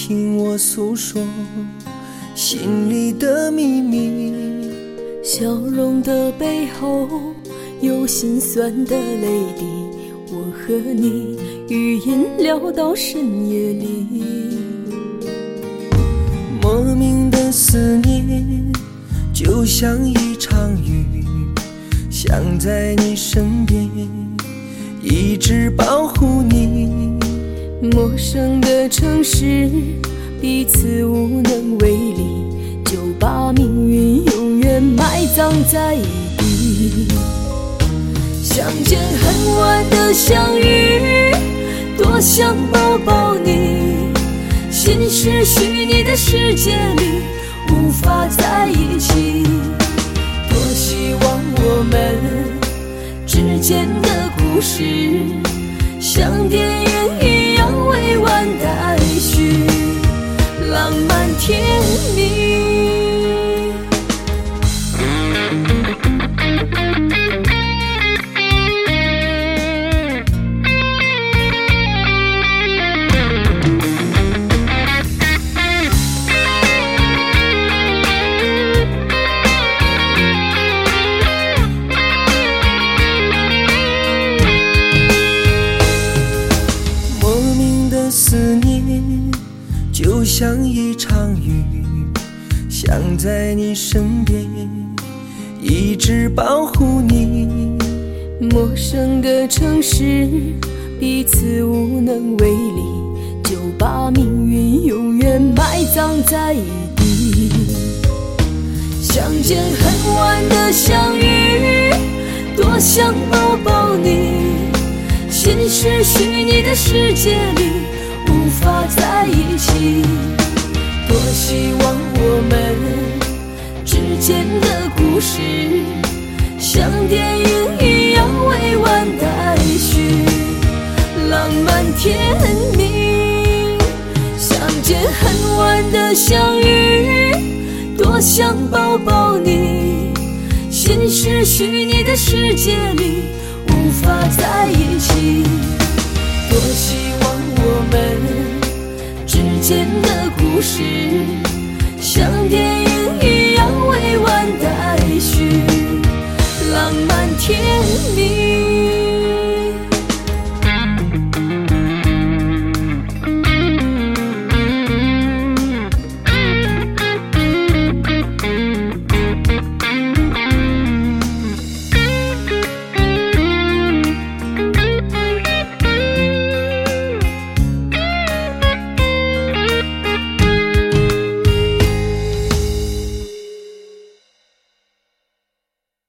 听我诉说心里的秘密。 笑容的背后有心酸的泪滴，我和你语音聊到深夜里。 莫名的思念就像一场雨，想在你身边一直保护你。 陌生的城市彼此无能为力，就把命运永远埋葬在一地。相见恨晚的相遇，多想抱抱你，心是虚拟的世界里无法在一起。多希望我们之间的故事像电影一样未完待续，浪漫甜蜜。 思念就像一场雨，想在你身边一直保护你。 陌生的城市彼此无能为力，就把命运永远埋葬在一地。相见恨晚的相遇，多想抱抱你，心是虚拟的世界里无法在一起。多希望我们之间的故事像电影一样未完待续，浪漫甜蜜。相见恨晚的相遇，多想抱抱你，心是虚拟的世界里无法在一起。多希望我们之间的故事像电影一样未完待续，浪漫甜蜜。